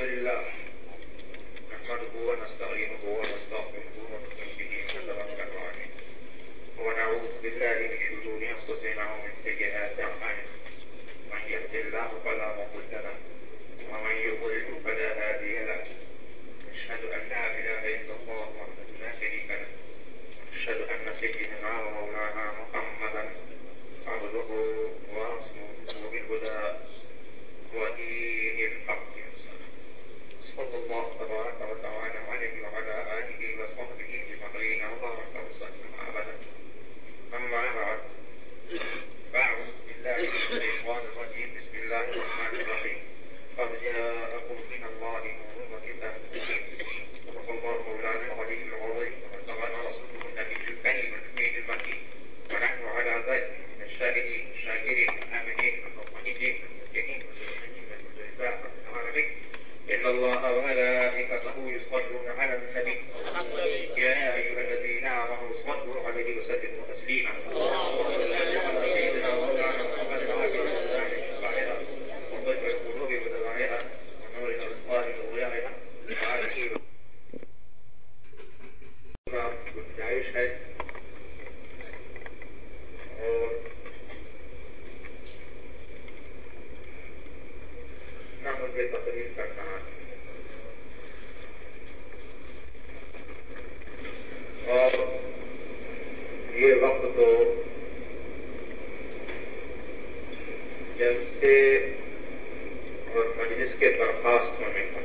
لله نحمده ونستعينه ونستغفره ونؤمن به ونتوكل عليه ونعوذ بالله من شرور أنفسنا ومن سيئات أعمالنا من يهد الله فلا مضل له ومن يضلل فلا هادي له أشهد أن لا إله إلا الله وحده لا شريك له أشهد أن سيدنا ومولانا محمدا عبده ورسوله بالهدى ودين الحق صلى الله تبارك وتعالى عليه وعلى آله وصحبه أجمعين وبارك وسلم أبدا أما بعد فأعوذ بالله من الشيطان الرجيم بسم الله الرحمن الرحيم قد جاءكم من الله نور وكتاب مبين صدق الله مولانا العلي العظيم وبلغنا رسوله النبي الكريم الأمين المكين ونحن على ذلك من الشاهدين الشاكرين الآمنين المطمئنين المسلمين إن الله وملائكته يصلون على النبي يا أيها الذين آمنوا صلوا عليه وسلموا تسليما سيدنا مولانا محمد وعلى آله وصحبه وطهر القلوب ودوائها ونور الأبصار وضيائها وآله گنجائش ہے اور نہ مجھے تقریر کرنا اور یہ وقت تو جلسے اور مجلس کے برخاست ہونے کا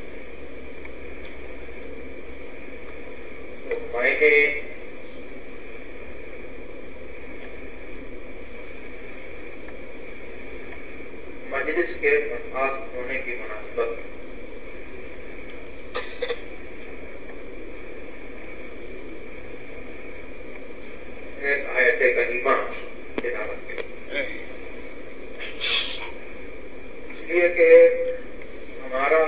تو میں نے مجلس کے برخاست ہونے کی مناسبت ایک آیت کریمہ تلاوت کی اس لیے کہ ہمارا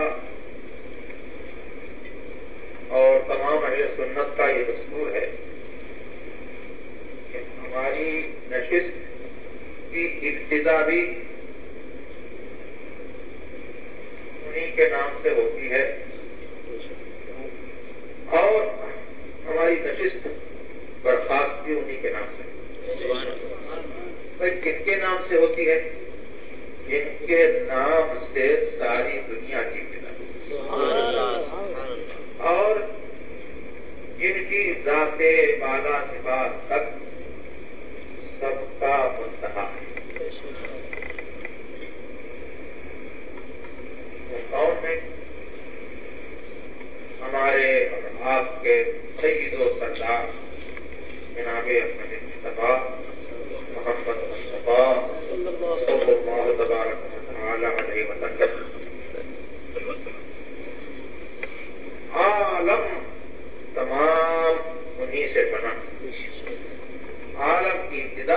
اور تمام اہل سنت کا یہ دستور ہے کہ ہماری نشست کی ابتدا بھی انہی کے نام سے ہوتی ہے اور ہماری نشست برخاست بھی انہی کے نام سے کن کے نام سے ہوتی ہے؟ جن کے نام سے ساری دنیا کی ابتدا اور جن کی ذات بالا صفات تک سب کا منتہا ہے وہ کون ہے؟ ہمارے اور آپ کے سید و سردار جناب احمد مصطفیٰ محمد مصطفیٰ صلی اللہ تبارک و تعالی علیہ وسلم عالم تمام انہی سے بنا عالم کی ابتدا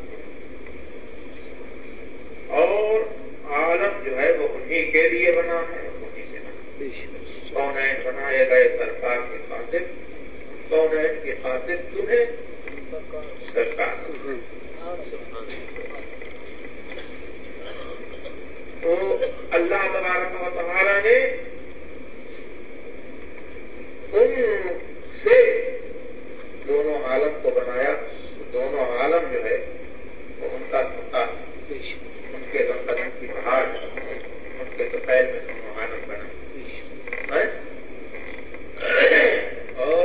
اور عالم جو ہے وہ انہی کے لیے بنا ہے انہی سے بنا کونین بنائے گئے سرکار کے خاطر کونین کی خاطر تمہیں سرکار تو اللہ تبارک و تعالی نے ان سے دونوں عالم کو بنایا. دونوں عالم جو ہے وہ ان کا ہوتا ہے ان کے دم قدم کی پہاڑ ان کے دوپہر میں دونوں عالم بنا اور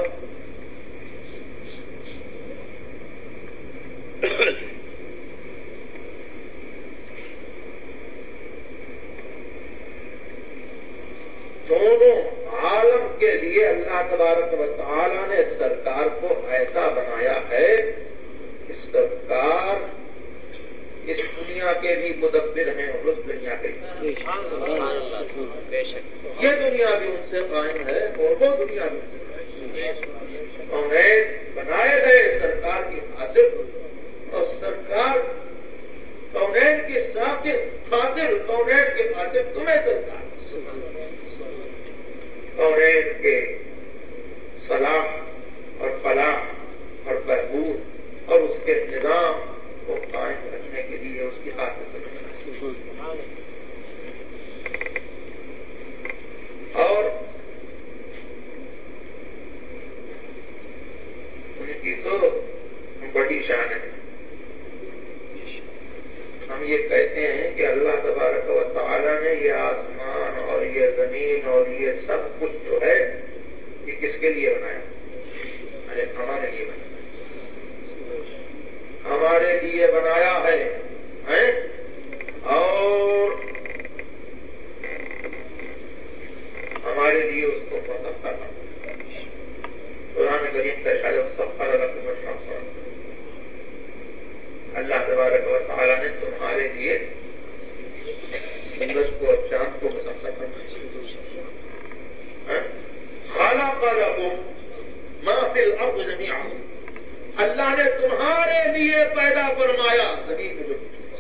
دونوں عالم کے لیے اللہ تبارک و تعالی نے سرکار کو ایسا بنایا ہے کہ سرکار اس دنیا کے بھی مدبر ہیں اور اس دنیا کے بھی. یہ دنیا بھی ان سے قائم ہے اور وہ دنیا بھی ان سے قائم ہے. بنائے گئے سرکار کی خاطر اور سرکار کونین کی خاطر کونین کی خاطر تمہیں سرکار کونین کے صلاح اور فلاح اور بہبود اور اس کے نظام کو قائم رکھنے کے لیے اس کی خاطر یہ آسمان اور یہ زمین اور یہ سب کچھ جو ہے یہ کس کے لیے بنایا؟ ارے ہمارے لیے بنایا، ہمارے لیے بنایا ہے اور ہمارے لیے اس کو پسند کرنا۔ قرآن کریم کا شاید سفر رقم ٹرانسفر، اللہ تبارک و تعالیٰ نے تمہارے لیے سورج کو اور چاند کو مسخر کرنا۔ خلق لکم ما فی الارض جمیعا، اللہ نے تمہارے لیے پیدا فرمایا زمین میں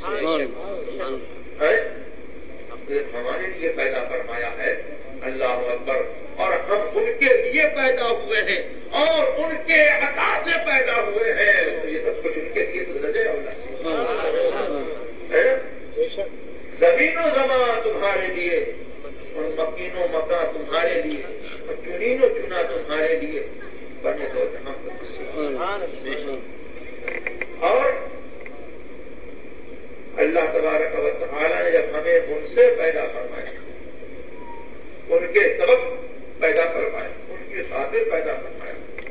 جو ہمارے لیے پیدا فرمایا ہے، اللہ اکبر، اور ہم ان کے لیے پیدا ہوئے ہیں اور ان کے عطا سے پیدا ہوئے ہیں، تو یہ سب کچھ ان کے لیے تو رجے زمین و زمان تمہارے لیے اور مکین و مکان تمہارے لیے اور چنین و چنا تمہارے لیے بنے تو جہاں اور اللہ تبارک و تعالیٰ نے جب ہمیں ان سے پیدا فرمایا، ان کے سبب پیدا فرمایا، ان کی خاطر پیدا فرمایا،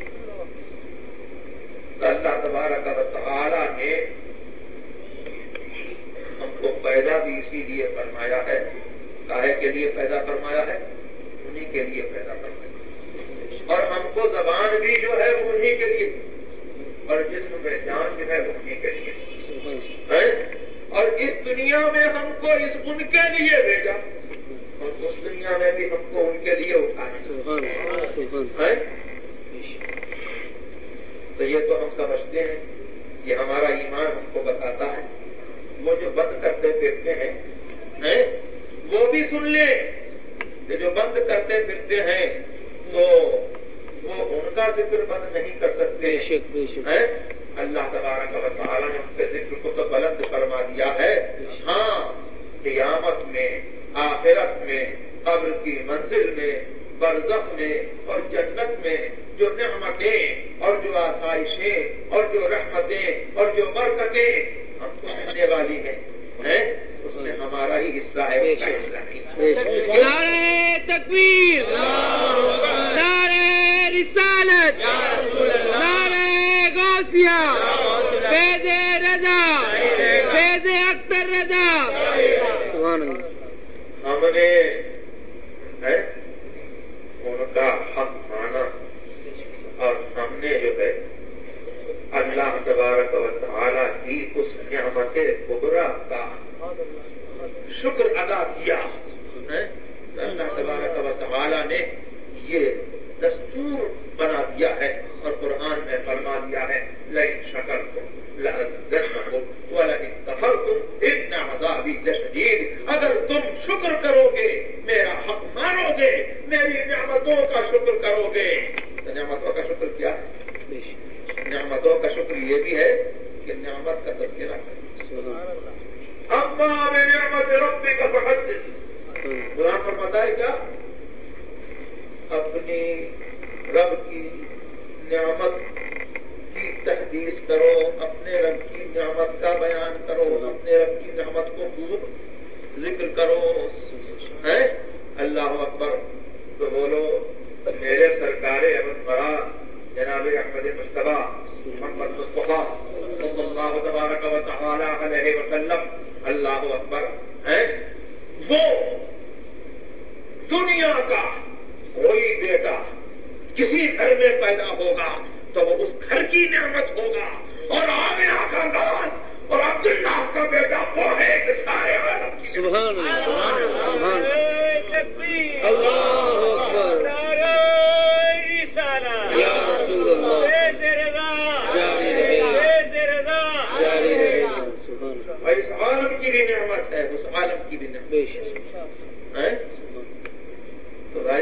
تو اللہ تبارک و تعالیٰ نے ہم کو پیدا بھی اسی لیے فرمایا ہے، کاہے کے لیے پیدا فرمایا ہے؟ انہی کے لیے پیدا فرمایا، اور ہم کو زبان بھی جو ہے وہ انہی کے لیے، اور جسم میں جان جو ہے وہ انہی کے لیے، اور اس دنیا میں ہم کو ان کے لیے بھیجا اور اس دنیا میں بھی ہم کو ان کے لیے اٹھایا۔ تو یہ تو ہم سمجھتے ہیں، یہ ہمارا ایمان ہم کو بتاتا ہے۔ وہ جو بند کرتے پھرتے ہیں وہ بھی سن لیں کہ جو بند کرتے پھرتے ہیں تو وہ ان کا ذکر بند نہیں کر سکتے۔ اللہ تبارک و تعالیٰ نے ان کے ذکر کو تو بلند فرما دیا ہے۔ ہاں، قیامت میں، آخرت میں، قبر کی منزل میں، برزخ میں اور جنت میں جو نعمتیں اور جو آسائشیں اور جو رحمتیں اور جو برکتیں ہم کو ملنے والی ہیں اس میں ہمارا ہی حصہ ہے، اس کا حصہ نہیں۔ نعرہ تکبیر، نعرہ رسالت، نعرہ غوثیہ، فیض رضا، فیض اختر رضا۔ ہم نے ان کا حق مانا اور ہم نے جو ہے اللہ تبارک و تعالیٰ کی اس نعمت کبریٰ کا شکر ادا کیا۔ اللہ تبارک و تعالیٰ نے یہ دستور بنا دیا ہے اور قرآن میں فرما دیا ہے لئن شکرتم لأزیدنکم ولئن کفرتم ان عذابی لشدید۔ اگر تم شکر کرو گے، میرا حق مانو گے، میری نعمتوں کا شکر کرو گے۔ تو نعمتوں کا شکر کیا ہے؟ نعمتوں کا شکر یہ بھی ہے کہ نعمت کا تذکرہ کریں۔ اما بنعمت ربک فحدث، قرآن فرماتا ہے کیا؟ اپنی رب کی نعمت کی تحدیث کرو، اپنے رب کی نعمت کا بیان کرو، اپنے رب کی نعمت کو خوب ذکر کرو۔ اللہ اکبر۔ تو بولو میرے سرکار احمد مراد جناب احمد مصطفیٰ محمد مصطفیٰ صلی اللہ تبارک و تعالی علیہ وسلم، اللہ اکبر، وہ دنیا کا کوئی بیٹا کسی گھر میں پیدا ہوگا تو وہ اس گھر کی نعمت ہوگا، اور آمنہ کا نام اور عبداللہ کا بیٹا وہ ہے کہ سارے عالم کی سبحان اللہ، سبحان تکبیر، اللہ اکبر، نعرہ رسالت، یا رسول اللہ، فیض رضا، جاری رہے، فیض رضا، جاری رہے، سبحان اللہ، اور اس عالم کی بھی نعمت ہے، اس عالم کی بھی نعمت بے شک۔ ہے۔ تو بھائی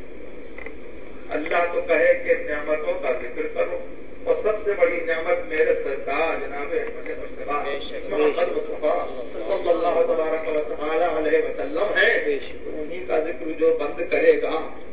اللہ تو کہے کہ نعمتوں کا ذکر کرو، اور سب سے بڑی نعمت میرے سرکار جناب احمد مصطفیٰ محمد مصطفیٰ صلی اللہ تبارک و تعالی علیہ وسلم ہے۔ انہی کا ذکر جو بند کرے گا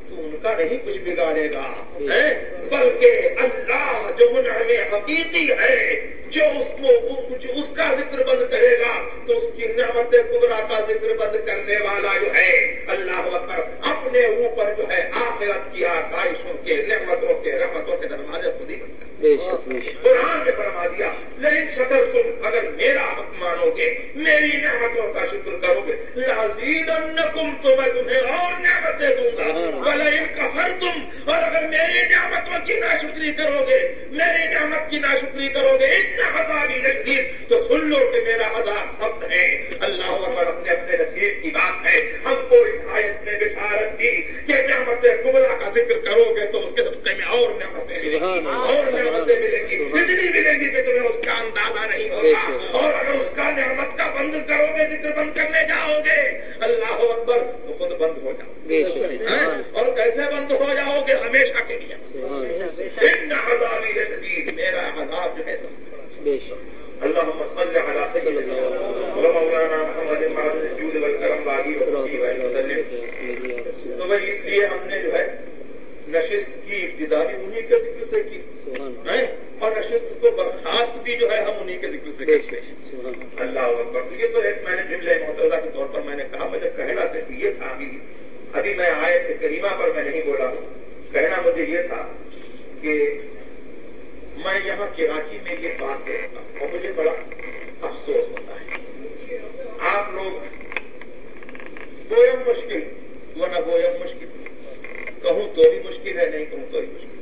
تو ان کا نہیں کچھ بگاڑے گا، بلکہ اللہ جو منعم حقیقی ہے، جو اس کا ذکر بند کرے گا تو اس کی نعمت کبریٰ کا ذکر بند کرنے والا جو ہے اللہ اکبر اپنے اوپر جو ہے آخرت کی آسائشوں کے نعمتوں کے رحمتوں کے دروازے خود ہی بند کرتے۔ قرآن نے فرما دیا لیکن شکر تم اگر میرا حق مانو گے، میری نعمتوں کا شکر کرو گے، لازیدنکم تو میں تمہیں اور نعمتیں دوں گا، ولئن کفرتم اور اگر میری نعمتوں کی ناشکری کرو گے، میری نعمت کی ناشکری کرو گے ان عذابی شدید تو سن لو کہ میرا عذاب سخت ہے۔ اللہ اکبر اپنے نصیب کی بات ہے، ہم کو اس آیت میں بشارت دی کہ نعمت کبریٰ کا ذکر کرو گے تو اس کے صدقے میں اور نعمتیں ملیں گی، اور نعمتیں ملیں گی، اتنی ملیں گی کہ تمہیں اس کا اندازہ نہیں ہوگا، اور اگر اس کا نعمت کا بند کرو گے، ذکر بند کرنے جاؤ گے اللہ اکبر تو خود بند ہو جاؤ گے، اور کیسے بند ہو جاؤ گے؟ ہمیشہ کے لیے۔ ان عذابی شدید میرا عذاب جو ہے اللهم صل على سيدنا ومولانا محمد معدن الجود والكرم وآله وسلم۔ تو بھائی اس لیے ہم نے جو ہے نشست کی ابتدا بھی انہی کے ذکر سے کی، اور نشست کو برخاست بھی جو ہے ہم انہی کے ذکر سے کرتے ہیں۔ اللہ اکبر۔ یہ تو ایک میں نے جملہ معترضہ کے طور پر میں نے کہا، مجھے کہنا صرف یہ تھا، ابھی میں آیت کریمہ پر میں نہیں بولا ہوں، کہنا مجھے یہ تھا کہ میں یہاں کراچی میں یہ بات دیکھتا ہوں اور مجھے بڑا افسوس ہوتا ہے، آپ لوگ گویم مشکل وہ نہ گویم مشکل، کہوں تو بھی مشکل ہے، نہیں کہوں تو بھی مشکل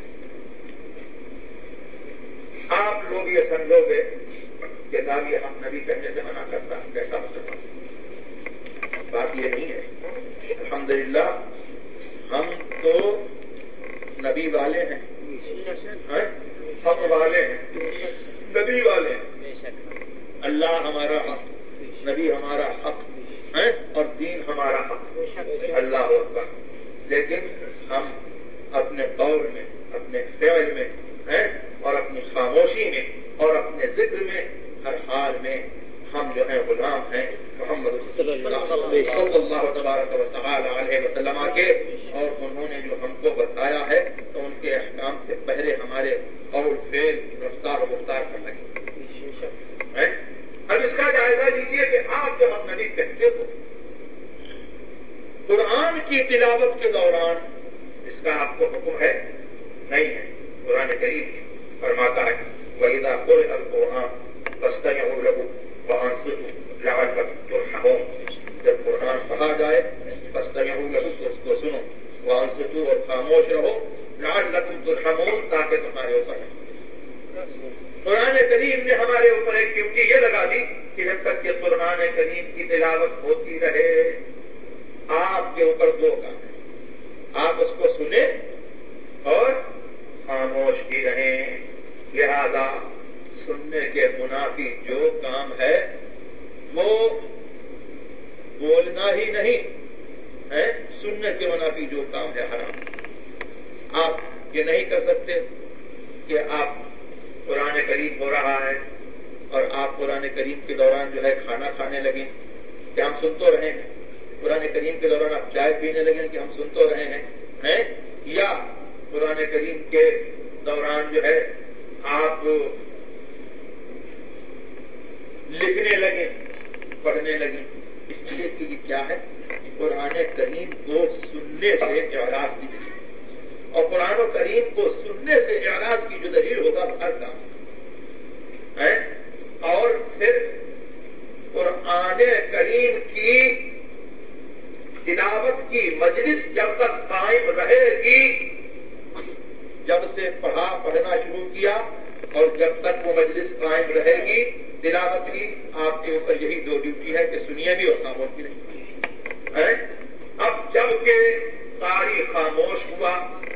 ہے۔ آپ لوگ یہ سمجھو گے کہ داغی حق نبی کہنے سے منع کرتا، کیسا مسلمان؟ بات یہ نہیں ہے۔ الحمدللہ ہم تو نبی والے ہیں، حق والے ہیں، نبی والے ہیں، اللہ ہمارا حق، نبی ہمارا حق ہے اور دین ہمارا حق، اللہ اکبر۔ لیکن ہم اپنے قول میں، اپنے فعل میں اور اپنی خاموشی میں اور اپنے ذکر میں ہر حال میں ہم جو ہیں غلام ہیں محمد صلی اللہ تبارک و تعالی علیہ وسلم کے، اور انہوں نے جو ہم کو بتایا ہے تو ان کے احکام سے پہلے ہمارے قول فعل رفتار و گفتار کرنا ہے۔ اب اس کا جائزہ لیجیے کہ آپ جب ہم نبی کہتے ہو قرآن کی تلاوت کے دوران اس کا آپ کو حکم ہے؟ نہیں ہے۔ قرآن کریم فرماتا ہے وَإِذَا قُرِئَ الْقُرْآنُ فَاسْتَمِعُوا لَهُ وَأَنصِتُوا لَعَلَّكُمْ تُرْحَمُونَ۔ جب قرآن پڑھا جائے فَاسْتَمِعُوا لَهُ تو اس کو سنو، وَأَنصِتُوا اور خاموش رہو، لَعَلَّكُمْ تُرْحَمُونَ تاکہ تمہارے اوپر قرآن کریم نے ہمارے اوپر ایک ڈیوٹی یہ لگا دی کہ جب تک کہ قرآن کریم کی تلاوت ہوتی رہے آپ کے اوپر دو کام ہیں، آپ اس کو سنیں اور خاموش بھی رہیں۔ لہذا سننے کے منافی جو کام ہے وہ بولنا ہی نہیں ہے، سننے کے منافی جو کام ہے حرام۔ آپ یہ نہیں کر سکتے کہ آپ قرآن کریم ہو رہا ہے اور آپ قرآن کریم کے دوران جو ہے کھانا کھانے لگیں کہ ہم سن تو رہے ہیں، قرآن کریم کے دوران آپ چائے پینے لگیں کہ ہم سن تو رہے ہیں، یا قرآن کریم کے دوران جو ہے آپ لکھنے لگیں، پڑھنے لگیں۔ اس لیے کہ یہ کیا ہے؟ قرآن کریم کو سننے سے اعراض کی دلیل، اور قرآن و کریم کو سننے سے اعراض کی جو دلیل ہوگا ہر کام ہے۔ اور پھر قرآن کریم کی تلاوت کی مجلس جب تک قائم رہے گی، جب سے پڑھنا شروع کیا اور جب تک وہ مجلس قائم رہے گی تلاوت کی، آپ کے اوپر یہی دو ڈیوٹی ہے کہ سنیے بھی اور خاموش بھی نہیں۔ اب جب کہ قاری خاموش ہوا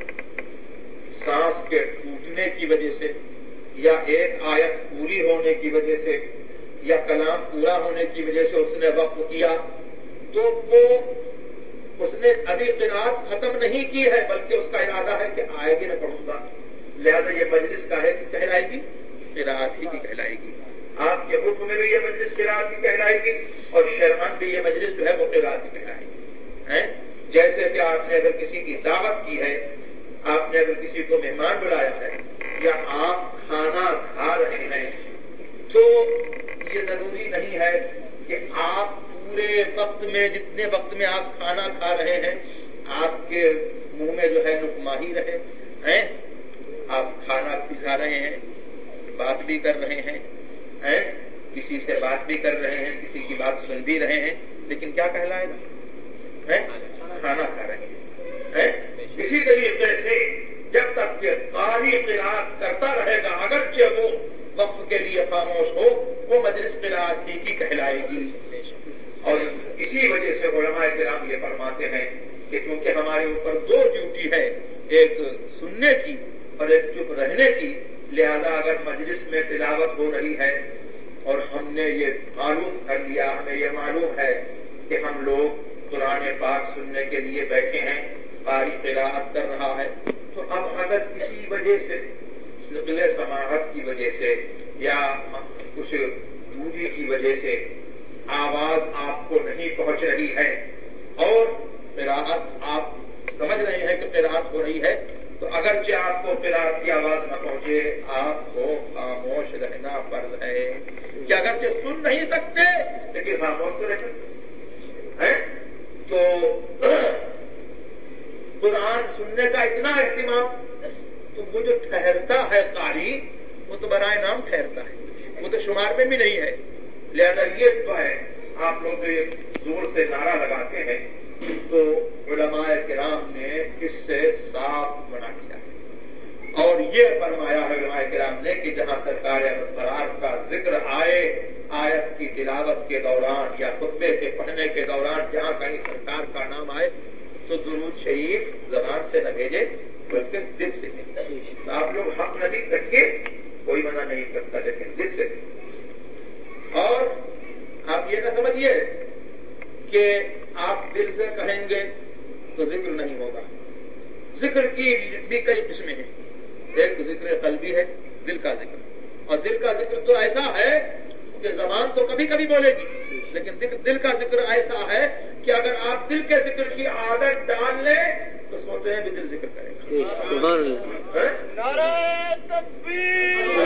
سانس کے ٹوٹنے کی وجہ سے، یا ایک آیت پوری ہونے کی وجہ سے، یا کلام پورا ہونے کی وجہ سے اس نے وقف کیا، تو وہ اس نے ابھی قرأت ختم نہیں کی ہے بلکہ اس کا ارادہ ہے کہ آئے گی نہ پڑھوں گا، لہذا یہ مجلس کا ہے کہ کہلائے گی قرأت ہی کی کہلائے گی۔ آپ کے حکم میں بھی یہ مجلس قرأت کی کہلائے گی اور شرعاً بھی یہ مجلس جو ہے وہ قرأت کی کہلائے گی۔ جیسے کہ آپ نے اگر کسی کی دعوت کی ہے، آپ نے اگر کسی کو مہمان بلایا ہے یا آپ کھانا کھا رہے ہیں تو یہ ضروری نہیں ہے کہ آپ پورے وقت میں، جتنے وقت میں آپ کھانا کھا رہے ہیں، آپ کے منہ میں جو ہے نکماہی رہے ہیں۔ آپ کھانا کھا رہے ہیں، بات بھی کر رہے ہیں، کسی سے بات بھی کر رہے ہیں، کسی کی بات سن بھی رہے ہیں، لیکن کیا کہلائے گا؟ کھانا کھا رہے ہیں۔ اسی طریقے سے جب تک کہ قاری قرات کرتا رہے گا، اگرچہ وہ وقت کے لیے خاموش ہو، وہ مجلس قرات ہی کی کہلائے گی۔ اور اسی وجہ سے علماء کرام یہ فرماتے ہیں کہ کیونکہ ہمارے اوپر دو ڈیوٹی ہے، ایک سننے کی اور ایک چپ رہنے کی، لہذا اگر مجلس میں تلاوت ہو رہی ہے اور ہم نے یہ معلوم کر لیا، ہمیں یہ معلوم ہے کہ ہم لوگ قرآن پاک سننے کے لیے بیٹھے ہیں، قاری قرات کر رہا ہے، تو اب اگر کسی وجہ سے نقل سماعت کی وجہ سے یا کچھ دوری کی وجہ سے آواز آپ کو نہیں پہنچ رہی ہے اور قرات آپ سمجھ رہے ہیں کہ قرات ہو رہی ہے، تو اگرچہ آپ کو قرات کی آواز نہ پہنچے، آپ کو خاموش رہنا فرض ہے کہ اگرچہ سن نہیں سکتے لیکن خاموش تو رہ سکتے ہیں۔ تو قرآن سننے کا اتنا اہتمام، تو وہ جو ٹھہرتا ہے قاری وہ تو برائے نام ٹھہرتا ہے، وہ تو شمار میں بھی نہیں ہے۔ لہذا یہ تو ہے، آپ لوگ زور سے نعرہ لگاتے ہیں تو علماء کرام نے اس سے صاف منع کیا ہے اور یہ فرمایا ہے علماء کرام نے کہ جہاں سرکار ابرار کا ذکر آئے آیت کی تلاوت کے دوران یا خطبے کے پڑھنے کے دوران، جہاں کہیں سرکار کا نام آئے تو درود شریف زبان سے نہ بھیجے بلکہ دل سے بھیجے۔ تو آپ لوگ حق نبی رکھیے، کوئی منع نہیں کرتا، لیکن دل سے بھیجے۔ اور آپ یہ نہ سمجھیے کہ آپ دل سے کہیں گے تو ذکر نہیں ہوگا۔ ذکر کی بھی کئی قسمیں ہیں، ایک ذکر قلبی ہے، دل کا ذکر، اور دل کا ذکر تو ایسا ہے کہ زبان تو کبھی کبھی بولے گی، لیکن دل کا ذکر ایسا ہے کہ اگر آپ دل کے ذکر کی عادت ڈال لیں تو سوچتے ہیں بھی دل ذکر کرے گا۔ نعرہ تکبیر،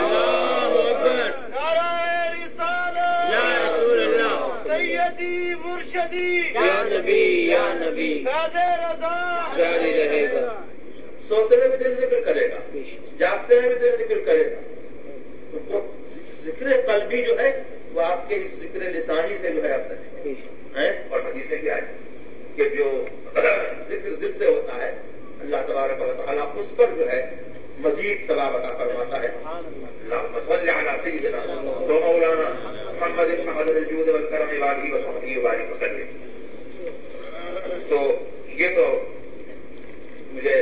نعرہ رسالت، یا رسول اللہ، سیدی مرشدی، یا نبی یا نبی، فیض رضا جاری رہے گا۔ سوتے ہوئے بھی دل ذکر کرے گا، جاگتے ہوئے بھی دل ذکر کرے گا۔ تو وہ ذکر قلبی جو ہے وہ آپ کے اس ذکر لسانی سے جو ہے اب تک ہے، اور حدیث کیا ہے کہ جو ذکر دل سے ہوتا ہے اللہ تبارک و تعالیٰ اس پر جو ہے مزید ثواب عطا فرماتا ہے۔ اللہم صل علی سیدنا و مولانا محمد محمد الجود والکرم وآلہ وصحبہ وبارک وسلم۔ تو یہ تو مجھے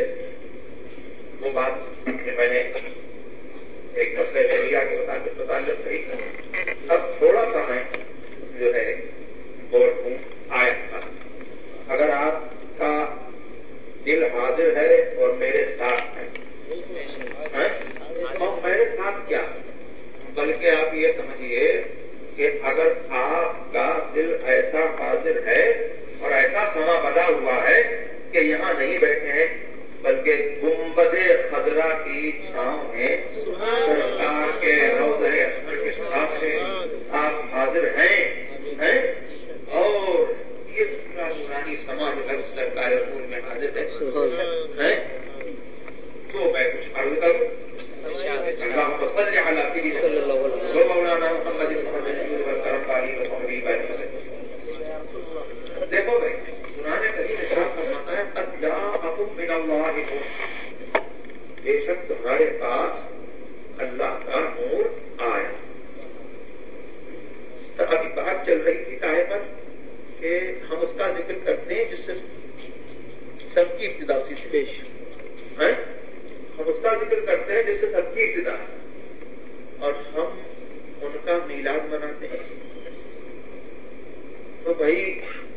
وہ بات کہ میں نے ایک مسئلے میں لیا کے متعلق کہی۔ اب تھوڑا سا میں جو ہے بول ہوں آیت کا، اگر آپ کا دل حاضر ہے اور میرے ساتھ ہے، اور میرے ساتھ کیا، بلکہ آپ یہ سمجھیے کہ اگر آپ کا دل ایسا حاضر ہے اور ایسا سما بنا ہوا ہے کہ یہاں نہیں بیٹھے ہیں بلکہ گنبد خضرا کی چھاؤں میں سرکار کے روضہ اکبر کے سامنے آپ حاضر ہیں اور یہ پورا نورانی سما جو ہے اس سرکار پور میں حاضر ہے، تو میں کچھ عرض کروں۔ اللہم صل علی سیدنا و مولانا محمد محمد والکرم وآلہ وصحبہ وسلم۔ دیکھو بھائی، قرآن کریم ارشاد فرماتا ہے قد جاءکم من اللہ نور، بے شک تمہارے پاس اللہ کا نور آیا۔ تو ابھی بات چل رہی تھی کاہے پر کہ ہم اس کا ذکر کرتے ہیں جس سے سب کی ابتدا ہوتی ہے، پیش ہم اس کا ذکر کرتے ہیں جس سے سب کی ابتدا ہے، اور ہم ان کا میلاد مناتے ہیں۔ تو بھائی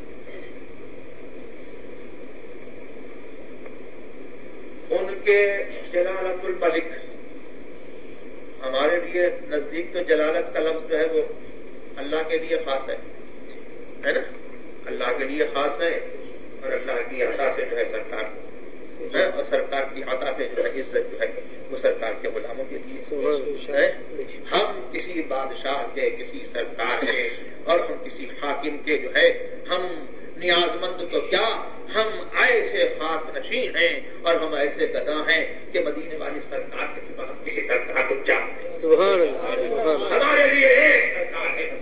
ان کے جلالت الملک، ہمارے لیے نزدیک تو جلالت کا لفظ جو ہے وہ اللہ کے لیے خاص ہے نا، اللہ کے لیے خاص ہے اور اللہ کی عطا سے جو ہے سرکار اور سرکار کی عطا سے جو ہے عزت جو ہے وہ سرکار کے غلاموں کے لیے. ہم کسی بادشاہ کے، کسی سرکار کے اور ہم کسی حاکم کے جو ہے ہم نیاز مند تو کیا، ہم ایسے خاک نشین ہیں اور ہم ایسے گدا ہیں کہ مدینے والی سرکار کے سوا ہم کسی سرکار کو چاہتے ہیں. سبحان اللہ. ہمارے لیے ایک سرکار ہے.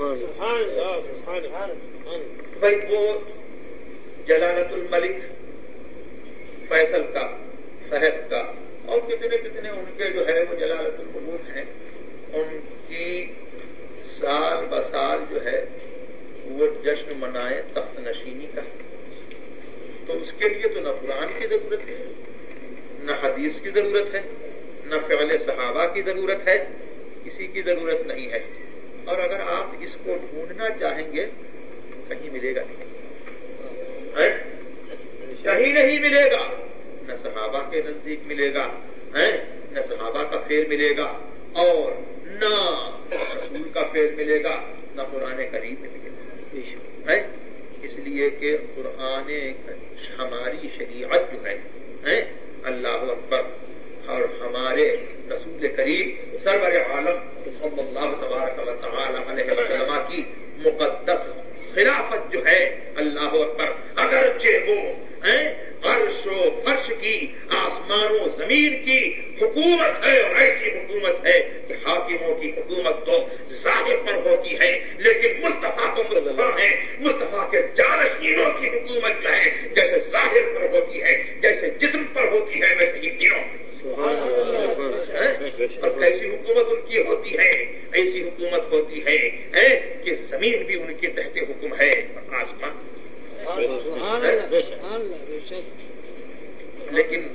بھائی وہ جلالت الملک فیصل کا، فہد کا اور کتنے کتنے ان کے جو ہے وہ جلالت الملوک ہیں، ان کی سال بسال جو ہے وہ جشن منائے تخت نشینی کا. تو اس کے لیے تو نہ قرآن کی ضرورت ہے، نہ حدیث کی ضرورت ہے، نہ فعل صحابہ کی ضرورت ہے، کسی کی ضرورت نہیں ہے. اور اگر آپ اس کو ڈھونڈنا چاہیں گے کہیں ملے گا نہیں، کہیں نہیں ملے گا. نہ صحابہ کے نزدیک ملے گا، نہ صحابہ کا فعل ملے گا، اور نہ رسول کا فعل ملے گا، نہ قرآن کریم میں ملے گا. اس لیے کہ قرآن ہماری شریعت جو ہے اللہ اکبر اور ہمارے رسول کریم سرور عالم صلی اللہ تبارک و تعالی علیہ وسلم کی مقدس خلافت جو ہے اللہ اکبر، اگرچہ وہ عرش و فرش کی، آسمان و زمین کی حکومت ہے، اور ایسی حکومت ہے کہ حاکموں کی حکومت تو ظاہر پر ہوتی ہے، لیکن مصطفیٰ کو مصطفیٰ ہے، مصطفیٰ کے جانشینوں کی حکومت جو ہے جیسے ظاہر پر ہوتی ہے، جیسے جسم پر ہوتی ہے، ویسے ہی دلوں اور کیسی حکومت ان کی ہوتی ہے؟ ایسی حکومت ہوتی ہے کہ زمین بھی ان کے تحت حکم ہے اور آسمان. لیکن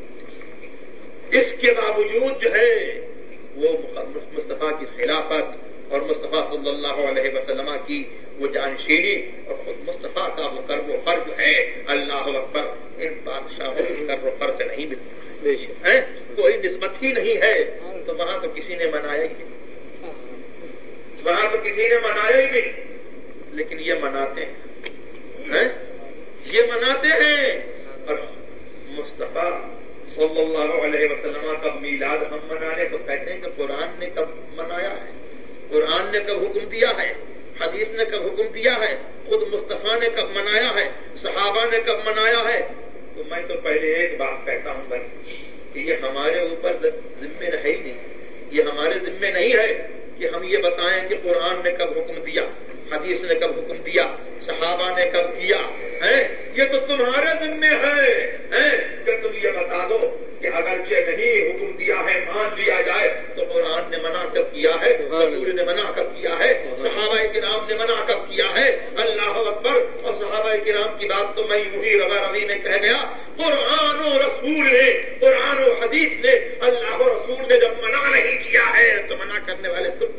اس کے باوجود جو ہے وہ مصطفیٰ کی خلافت اور مصطفیٰ صلی اللہ علیہ وسلم کی وہ جانشینی اور خود مصطفیٰ کا وہ کرم و فر جو ہے اللہ اکبر ان بادشاہوں کے کرم و فر سے نہیں ملتا. کوئی نسبت ہی نہیں ہے. تو وہاں تو کسی نے منایا ہی نہیں، وہاں تو کسی نے منایا ہی نہیں، لیکن یہ مناتے ہیں، یہ مناتے ہیں. اور مصطفیٰ صلی اللہ علیہ وسلم کا میلاد ہم منانے تو کہتے ہیں کہ قرآن نے کب منایا ہے، قرآن نے کب حکم دیا ہے، حدیث نے کب حکم دیا ہے، خود مصطفیٰ نے کب منایا ہے، صحابہ نے کب منایا ہے. تو میں تو پہلے ایک بات کہتا ہوں بھائی کہ یہ ہمارے اوپر ذمہ ہے ہی نہیں، یہ ہمارے ذمہ نہیں ہے کہ ہم یہ بتائیں کہ قرآن نے کب حکم دیا، حدیث نے کب حکم دیا، صحابہ نے کب کیا. یہ تو تمہارے ذمہ ہے کہ تم یہ بتا دو کہ اگرچہ نہیں حکم دیا ہے مان لیا جائے تو قرآن نے منع کب کیا ہے، رسول نے منع کب کیا ہے، صحابہ کرام نے منع کب کیا ہے. اللہ اکبر. اور صحابہ کرام کی بات تو میں یوں ہی روا روی میں کہہ گیا، قرآن و رسول نے، قرآن و حدیث نے، اللہ و رسول نے جب منع نہیں کیا ہے تو منع کرنے والے تم،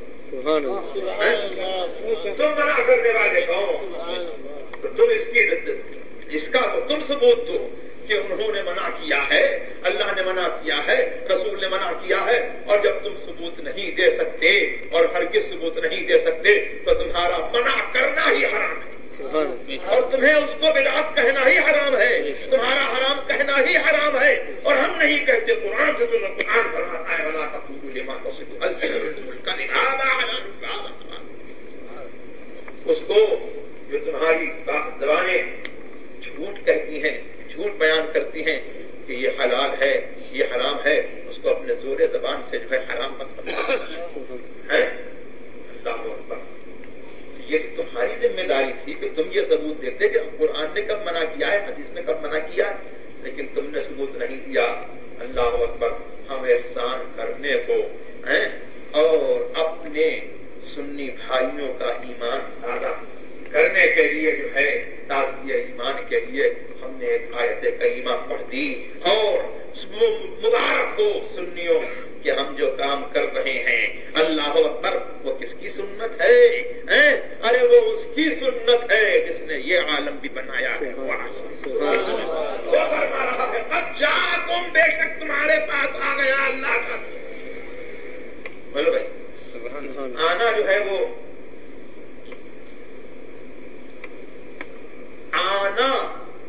تم منع کرنے والے کون؟ تو تم اس کا تو تم ثبوت دو کہ انہوں نے منع کیا ہے، اللہ نے منع کیا ہے، رسول نے منع کیا ہے. اور جب تم ثبوت نہیں دے سکتے اور ہرگز ثبوت نہیں دے سکتے تو تمہارا منع کرنا ہی حرام ہے، اور تمہیں اس کو بدعت کہنا ہی حرام ہے، تمہارا حرام کہنا ہی حرام ہے. اور ہم نہیں کہتے قرآن سے، تو قرآن فرماتا ہے وَلَا تَقُولُوا لِمَا تَصِفُ أَلْسِنَتُكُمُ الْكَذِبَ هَٰذَا حَلَالٌ. اس کو جو تمہاری زبانیں جھوٹ کہتی ہیں، جھوٹ بیان کرتی ہیں کہ یہ حلال ہے، یہ حرام ہے، اس کو اپنے زور زبان سے جو ہے حرام مت کرنا ہے. اللہ اکبر. یہ تمہاری ذمہ داری تھی کہ تم یہ ثبوت دیتے کہ قرآن نے کب منع کیا ہے، حدیث نے کب منع کیا، لیکن تم نے ثبوت نہیں دیا. اللہ اکبر. ہم احسان کرنے کو اور اپنے سنی بھائیوں کا ایمان تازہ کرنے کے لیے جو ہے تازیہ ایمان کے لیے ہم نے ایک آیت کریمہ پڑھ دی. اور مبارک ہو سنیوں کہ ہم جو کام کر رہے ہیں اللہ اکبر وہ کس کی سنت ہے؟ ارے وہ اس کی سنت ہے جس نے یہ عالم بھی بنایا ہے. وہ فرما رہا ہے اچھا تم بے شک تمہارے پاس آ گیا اللہ کا. بولو بھائی آنا جو ہے وہ آنا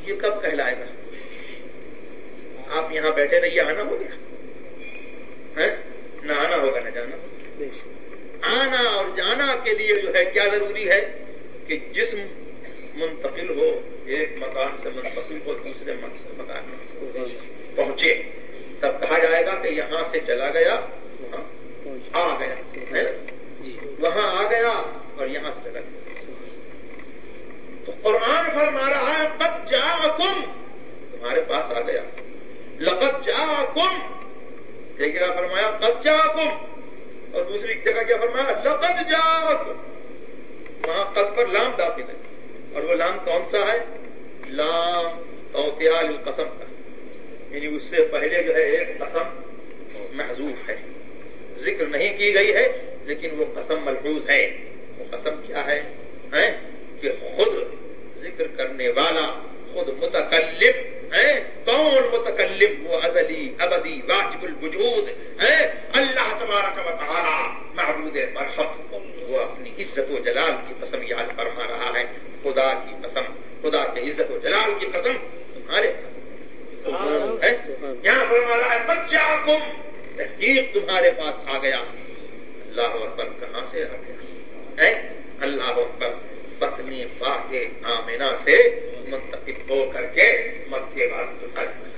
یہ کب کہلائے گا؟ آپ یہاں بیٹھے رہیے، آنا ہو گیا، نہ آنا ہوگا نہ جانا ہوگا۔ آنا اور جانا کے لیے جو ہے کیا ضروری ہے کہ جسم منتقل ہو، ایک مکان سے منتقل ہو دوسرے مکان میں پہنچے، تب کہا جائے گا کہ یہاں سے چلا گیا آ گیا، وہاں آ گیا اور یہاں سے چلا گیا۔ تو قرآن فرما رہا ہے قد جاءکم، تمہارے پاس آ گیا، لقد جاءکم، ایک جگہ فرمایا قد جاءکم اور دوسری جگہ کیا فرمایا لقد جاءکم، وہاں قد پر لام داخل ہے، اور وہ لام کون سا ہے؟ لام توطیہ للقسم کا، یعنی اس سے پہلے جو ہے ایک قسم محذوف ہے، ذکر نہیں کی گئی ہے لیکن وہ قسم ملحوظ ہے۔ وہ قسم کیا ہے کہ خود ذکر کرنے والا، خود متکلم ہے، کون متکلم؟ وہ ازلی ابدی واجب الوجود ہے اللہ تبارک و تعالی معبود برحق، وہ اپنی عزت و جلال کی قسم یاد فرما رہا ہے، خدا کی قسم، خدا کے عزت و جلال کی قسم تمہارے یہاں فرما رہا ہے قد جاءکم، تحقیق تمہارے پاس آ گیا۔ اللہ اکبر، کہاں سے آ گیا؟ اللہ اکبر، پتنی پاک آمنہ سے منتقل ہو کر کے مکے والوں کو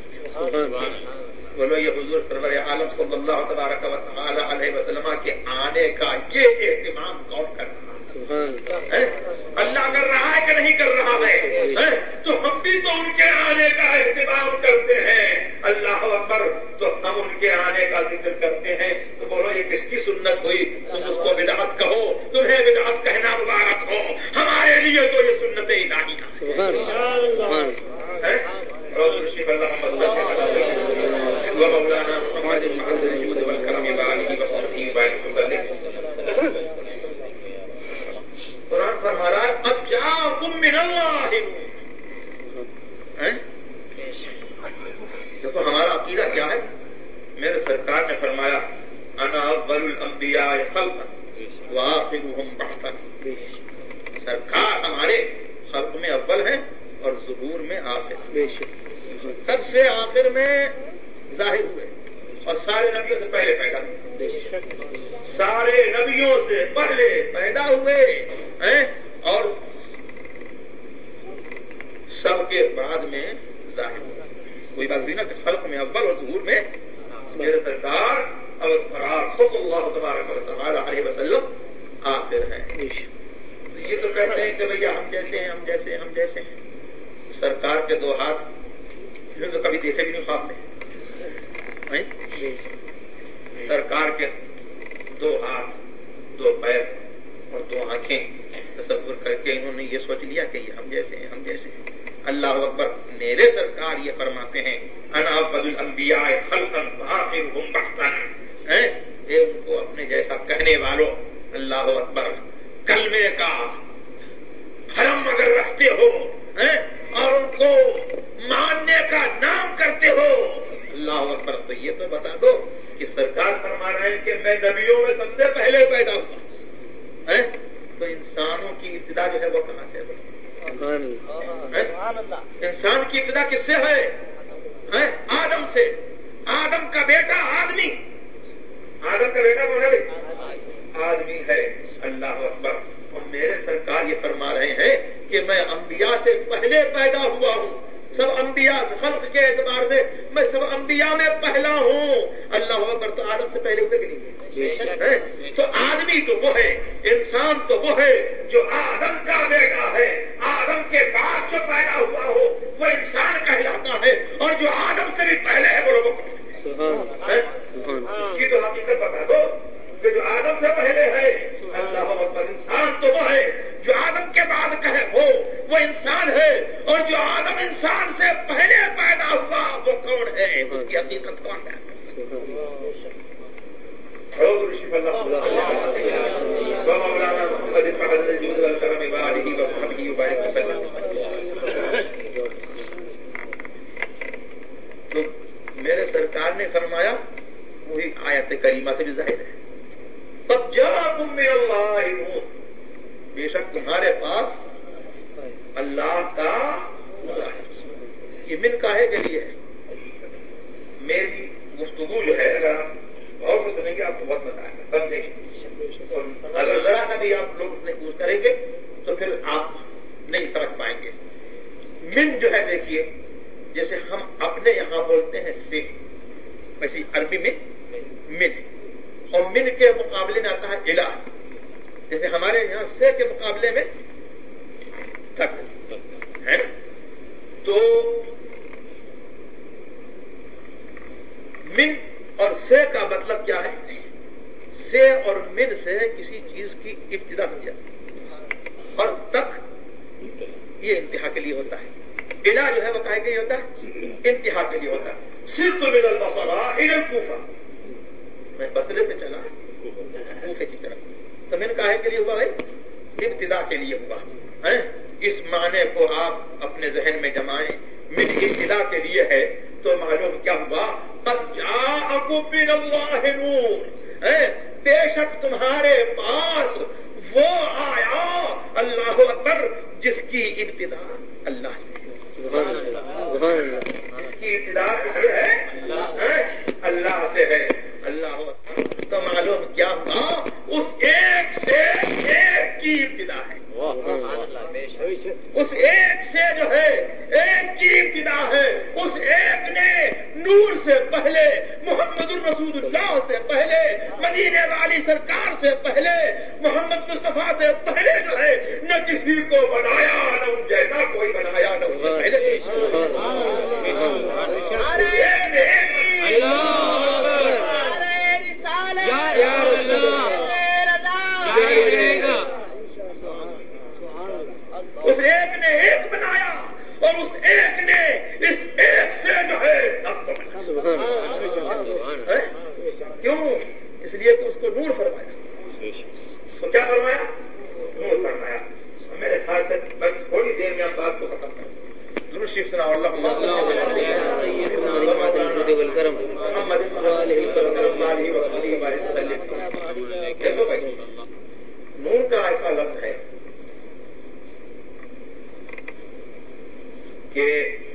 بولو یہ حضور سرور عالم صلی اللہ تبارک و تعالی علیہ وسلم کے آنے کا یہ اہتمام کون کر رہا ہے؟ اللہ کر رہا ہے کہ نہیں کر رہا ہے؟ تو ہم بھی تو ان کے آنے کا اہتمام کرتے ہیں، اللہ اکبر، تو ہم ان کے آنے کا ذکر کرتے ہیں۔ تو بولو یہ کس کی سنت ہوئی؟ تم اس کو بدعت کہو، تمہیں بدعت کہنا مبارک ہو، ہمارے لیے تو یہ سنت الہیہ ہے۔ مولانا محمد الجود والکرم وآلہ وصحبہ وسلم۔ قرآن فرما رہا ہے قد جاءکم من اللہ نور۔ دیکھو ہمارا عقیدہ کیا ہے؟ میرے سرکار نے فرمایا انا اول الانبیاء خلقا وآخرهم بعثا، سرکار ہمارے خلق میں اول ہیں اور ظہور میں آخر، سب سے آخر میں ظاہر ہوئے اور سارے نبیوں سے پہلے پیدا ہوئے، سارے نبیوں سے پہلے پیدا ہوئے اور سب کے بعد میں ظاہر ہوئے۔ کوئی بات نہیں نا کہ خلق میں اول اور ظہور میں میرے سرکار اور فرار صلی اللہ تبارک و تعالی علیہ وسلم آخر ہیں۔ یہ تو کہتے ہیں کہ بھیا ہم جیسے ہیں، ہم جیسے ہیں، ہم جیسے ہیں۔ سرکار کے دو ہاتھ تو کبھی دیکھے بھی نہیں خواب میں، سرکار کے دو ہاتھ، دو پیر اور دو آنکھیں تصور کر کے انہوں نے یہ سوچ لیا کہ یہ ہم جیسے ہیں، ہم جیسے ہیں۔ اللہ اکبر، میرے سرکار یہ فرماتے ہیں انا اول الانبیاء خلقا وآخرهم بعثا، ان کو اپنے جیسا کہنے والوں، اللہ اکبر، کلمے کا حرم اگر رکھتے ہو اور ان کو ماننے کا نام کرتے ہو، اللہ اکبر، تو یہ تو بتا دو کہ سرکار فرما رہے ہیں کہ میں نبیوں میں سب سے پہلے پیدا ہوا، تو انسانوں کی ابتدا جو ہے وہ کہاں سے ہے؟ انسان کی ابتدا کس سے ہے؟ آدم سے۔ آدم کا بیٹا آدمی، آدم کا بیٹا کون ہے؟ آدمی ہے، اللہ اکبر۔ اور میرے سرکار یہ فرما رہے ہیں کہ میں انبیاء سے پہلے پیدا ہوا ہوں، سب انبیاء خلق کے اعتبار سے میں سب انبیاء میں پہلا ہوں، اللہ اکبر۔ تو آدم سے پہلے ہوئے کہ نہیں؟ تو آدمی تو وہ ہے، انسان تو وہ ہے جو آدم کا بیٹا ہے، آدم کے بعد جو پیدا ہوا ہو وہ انسان کہلاتا ہے، اور جو آدم سے بھی پہلے ہے وہ لوگوں اس کی تو حقیقت بتا دو کہ جو آدم سے پہلے ہے، اللہ اکبر، انسان تو وہ ہے جو آدم کے بعد کہے ہو وہ انسان ہے، اور جو آدم انسان سے پہلے پیدا ہوا وہ کون ہے؟ اس کی حقیقت کون ہے؟ مولانا محمد الجود والکرم وآلہ وصحبہ وسلم۔ تو میرے سرکار نے فرمایا وہی آیت کریمہ سے بھی ظاہر ہے، قد جاءکم من اللہ نور، بے شک تمہارے پاس اللہ کا یہ من کاہے کے لیے ہے؟ میری گفتگو جو ہے اگر آپ غور سے سنیں گے آپ کو بہت مزہ آئے گا، سمجھیں گے، اور اگر ذرا سا بھی آپ لوگ اس یوز کریں گے تو پھر آپ نہیں سمجھ پائیں گے۔ من جو ہے دیکھیے، جیسے ہم اپنے یہاں بولتے ہیں سے، ویسے عربی میں من، اور من کے مقابلے میں آتا ہے الہ، جیسے ہمارے یہاں سے کے مقابلے میں تک ہے نا۔ تو من اور سے کا مطلب کیا ہے؟ سے اور من سے کسی چیز کی ابتدا ہو جاتی، اور تک یہ انتہا کے لیے ہوتا ہے۔ الہ جو ہے وہ کہے کے لیے ہوتا ہے؟ انتہا کے لیے ہوتا ہے۔ صرف من البصرہ الى الکوفہ، میں بصرے پہ چلا کوفے کی طرف، تو من کاہے کے لیے ہوا بھائی؟ ابتدا کے لیے ہوا ہے۔ اس معنی کو آپ اپنے ذہن میں جمائیں، من ابتدا کے لیے ہے تو معلوم کیا ہوا؟ قد جاءکم من اللہ نور، بے شک تمہارے پاس وہ آیا، اللہ اکبر، جس کی ابتدا اللہ سے ہے، جس کی ابتدا ہے اللہ سے ہے، اللہ اکبر۔ تو معلوم کیا ہوا؟ اس ایک سے ایک کی ابتدا ہے، اس ایک سے جو ہے ایک کی ابتدا ہے۔ اس ایک نے نور سے پہلے، محمد الرسول اللہ سے پہلے، مدینے والی سرکار سے پہلے، محمد مصطفیٰ سے پہلے جو ہے نہ کسی کو بنایا، نہ ان جیسا کوئی بنایا، نہ اس سے پہلے۔ اس ایک نے ایک بنایا اور اس ایک نے اس ایک سے جو ہے سب کو بنایا۔ کیوں؟ اس لیے کہ اس کو نور فرمایا، اس کو کیا فرمایا؟ نور فرمایا۔ میرے خیال سے بس تھوڑی دیر میں ہم بات کو ختم کریں۔ ضرور شیخ سنا اللہ دیکھو بھائی، نور کا ایسا لفظ ہے کہ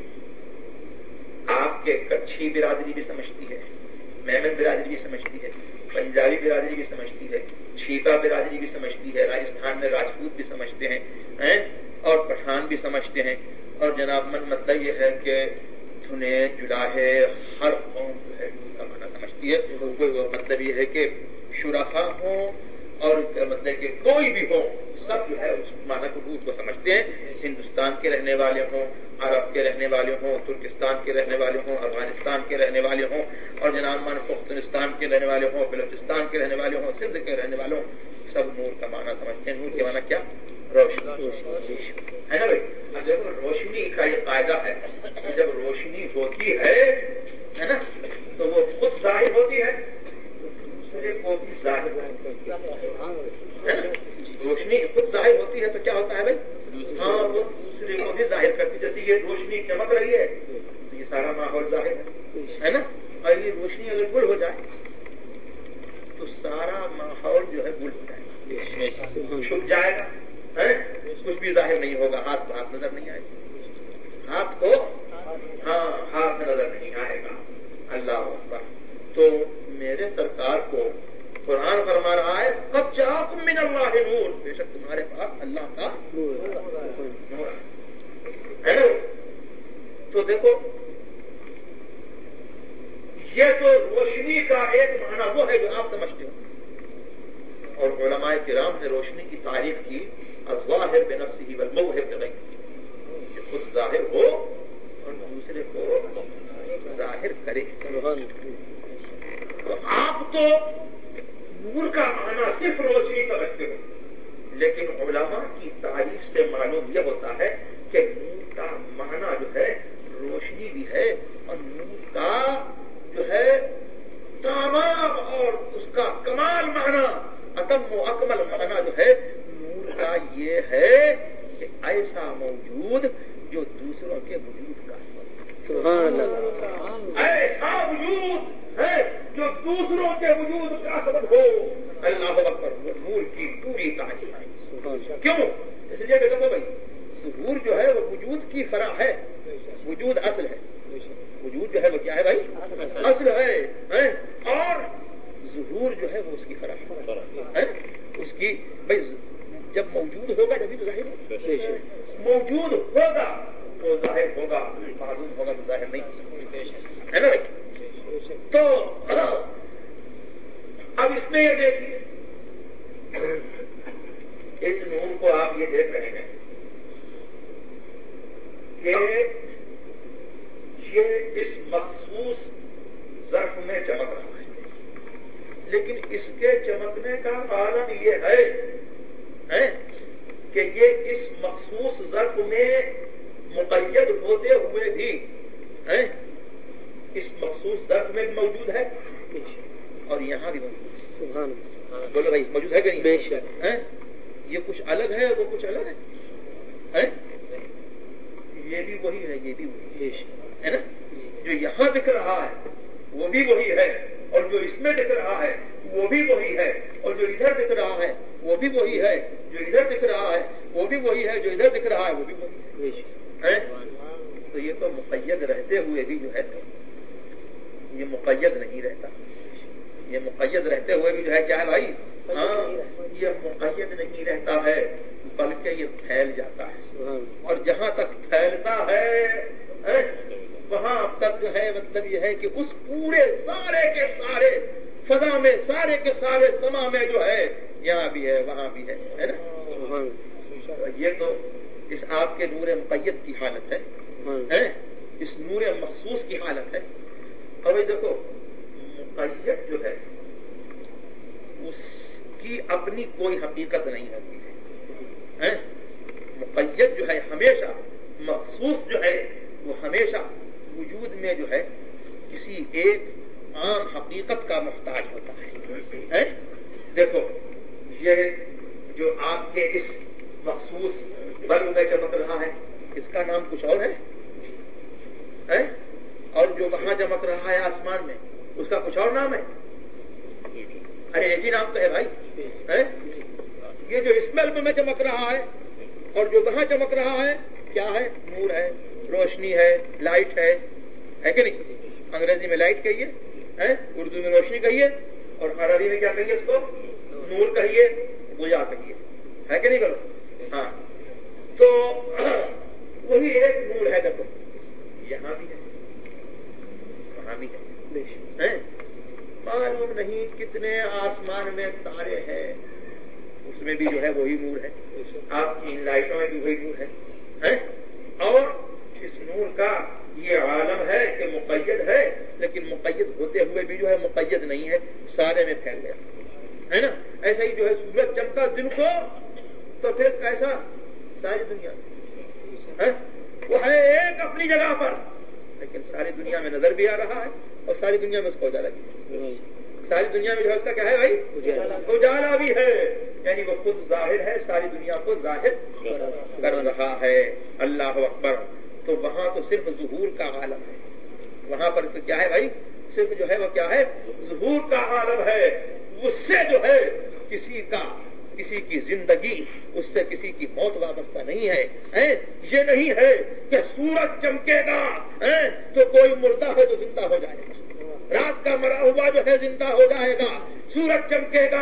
آپ کے کچھی برادری بھی سمجھتی ہے، میمن برادری بھی سمجھتی ہے، پنجابی برادری بھی سمجھتی ہے، چھیکا برادری بھی سمجھتی ہے، راجستھان میں راجپوت بھی سمجھتے ہیں اور پٹھان بھی سمجھتے ہیں، اور جناب من مطلب یہ ہے کہ دھنے جلاہے ہر قوم جو ہے کا معنی سمجھتی ہے۔ کوئی مطلب یہ ہے کہ شرفا ہوں اور مطلب کہ کوئی بھی ہو، سب جو ہے اس معنی کو کو سمجھتے ہیں۔ ہندوستان کے رہنے والے ہوں، عرب کے رہنے والے ہوں، ترکستان کے رہنے والے ہوں، افغانستان کے رہنے والے ہوں، اور جناب من پختونستان کے رہنے والے ہوں، بلوچستان کے رہنے والے ہوں، سندھ کے رہنے والے ہوں، سب نور کا معنی سمجھتے ہیں۔ نور کے معنی کیا؟ روشنی ہے نا بھائی۔ اب جب روشنی کا یہ قاعدہ ہے کہ جب روشنی ہوتی ہے نا تو وہ خود ظاہر ہوتی ہے، دوسرے کو بھی ظاہر ہوتی ہے۔ روشنی خود ظاہر ہوتی ہے تو کیا ہوتا ہے بھائی؟ ہاں، وہ دوسرے کو بھی ظاہر کرتی۔ جیسے یہ روشنی چمک رہی ہے تو یہ سارا ماحول ظاہر ہے نا، اور یہ روشنی اگر گل ہو جائے تو سارا ماحول جو ہے گل ہو جائے گا، چھپ جائے گا، کچھ بھی ظاہر نہیں ہوگا، ہاتھ کو ہاتھ نظر نہیں آئے گا، ہاتھ کو ہاتھ نظر نہیں آئے گا۔ اللہ اکبر۔ تو میرے سرکار کو قرآن فرما رہا ہے قد جاءکم من اللہ نور، بے شک تمہارے پاس اللہ کا نور ہے نا۔ تو دیکھو یہ تو روشنی کا ایک معنی وہ ہے جو آپ سمجھتے ہو، اور علماء کرام نے روشنی کی تعریف کی الظاہر بنفسہ والموہب بغیرہ، کہ خود ظاہر ہو اور دوسرے کو ظاہر کرے۔ تو آپ تو نور کا معنی صرف روشنی کا رکھتے ہو، لیکن علماء کی تعریف سے معلوم یہ ہوتا ہے کہ نور کا معنی جو ہے روشنی بھی ہے، اور نور کا جو ہے تمام اور اس کا کمال معنی، اتم و اکمل معنی جو ہے نور کا یہ ہے کہ ایسا موجود جو دوسروں کے وجود کا سبب، ایسا وجود ہے جو دوسروں کے وجود کا سبب ہو۔ اللہ اکبر۔ نور کی پوری تعریف ہے۔ کیوں؟ اس لیے کہ دیکھو بھائی، ظہور جو ہے وہ وجود کی فرع ہے، وجود اصل ہے. وجود جو ہے وہ کیا ہے بھائی؟ اصل ہے. اور ظہور جو ہے وہ اس کی فرع ہے. اس کی بھائی جب موجود ہوگا جبھی تو ظاہر ہے. موجود ہوگا تو ظاہر ہوگا, معلوم ہوگا تو ظاہر نہیں ہے نا بھائی. تو اب اس میں یہ دیکھیے, اس نور کو آپ یہ دیکھ رہے ہیں کہ یہ اس مخصوص ظرف میں چمک رہا ہے, لیکن اس کے چمکنے کا عالم یہ ہے کہ یہ اس مخصوص ظرف میں مقید ہوتے ہوئے بھی اس مخصوص ظرف میں موجود ہے اور یہاں بھی موجود ہے. بولو بھائی موجود ہے کہ نہیں؟ بے شک. یہ کچھ الگ ہے, وہ کچھ الگ ہے. یہ بھی وہی ہے, یہ بھی وہی ہے نا. جو یہاں دکھ رہا ہے وہ بھی وہی ہے, اور جو اس میں دکھ رہا ہے وہ بھی وہی ہے, اور جو ادھر دکھ رہا ہے وہ بھی وہی ہے, جو ادھر دکھ رہا ہے وہ بھی وہی ہے, جو ادھر دکھ رہا ہے وہ بھی وہی ہے. تو یہ تو مقید رہتے ہوئے بھی جو ہے یہ مقید نہیں رہتا. یہ مقید رہتے ہوئے بھی جو ہے کیا ہے بھائی؟ یہ مقید نہیں رہتا ہے بلکہ یہ پھیل جاتا ہے, اور جہاں تک پھیلتا ہے وہاں تک جو ہے مطلب یہ ہے کہ اس پورے سارے کے سارے فضا میں, سارے کے سارے سما میں جو ہے یہاں بھی ہے وہاں بھی ہے نا. یہ تو اس آپ کے نور مقید کی حالت ہے, اس نور مخصوص کی حالت ہے. اب دیکھو مقید جو ہے اس کی اپنی کوئی حقیقت نہیں ہوتی ہے. مقید جو ہے ہمیشہ, مخصوص جو ہے وہ ہمیشہ وجود میں جو ہے کسی ایک عام حقیقت کا محتاج ہوتا ہے. دیکھو یہ جو آپ کے اس مخصوص بلب میں چمک رہا ہے اس کا نام کچھ اور ہے, اور جو وہاں چمک رہا ہے آسمان میں اس کا کچھ اور نام ہے. ارے ایک ہی نام تو ہے بھائی. یہ جو اس بلب میں چمک رہا ہے اور جو وہاں چمک رہا ہے کیا ہے؟ نور ہے, روشنی ہے, لائٹ ہے کہ نہیں؟ انگریزی میں لائٹ کہیے, اردو میں روشنی کہیے, اور عربی میں کیا کہیے اس کو؟ نور کہیے, ضیا کہیے, ہے کہ نہیں بولو؟ ہاں. تو وہی ایک نور ہے. دیکھو یہاں بھی ہے وہاں بھی ہے. معلوم نہیں کتنے آسمان میں تارے ہیں, اس میں بھی جو ہے وہی نور ہے. آپ کی ان لائٹوں میں بھی وہی نور ہے. اور اس نور کا یہ عالم ہے کہ مقید ہے, لیکن مقید ہوتے ہوئے بھی جو ہے مقید نہیں ہے, سارے میں پھیل گیا ہے نا. ایسا ہی جو ہے سورج چمکا دن کو تو پھر کیسا ساری دنیا وہ ہے ایک اپنی جگہ پر, لیکن ساری دنیا میں نظر بھی آ رہا ہے اور ساری دنیا میں اس کو اجالا بھی ہے. ساری دنیا میں جو ہے اس کا کیا ہے بھائی؟ اجالا بھی ہے, یعنی وہ خود ظاہر ہے, ساری دنیا کو ظاہر کر رہا ہے. اللہ اکبر. تو وہاں تو صرف ظہور کا عالم ہے, وہاں پر تو کیا ہے بھائی؟ صرف جو ہے وہ کیا ہے؟ ظہور کا عالم ہے. اس سے جو ہے کسی کی زندگی, اس سے کسی کی موت وابستہ نہیں ہے. یہ نہیں ہے کہ سورج چمکے گا تو کوئی مردہ ہے تو زندہ ہو جائے گا, رات کا مرا ہوا جو ہے زندہ ہو جائے گا. سورج چمکے گا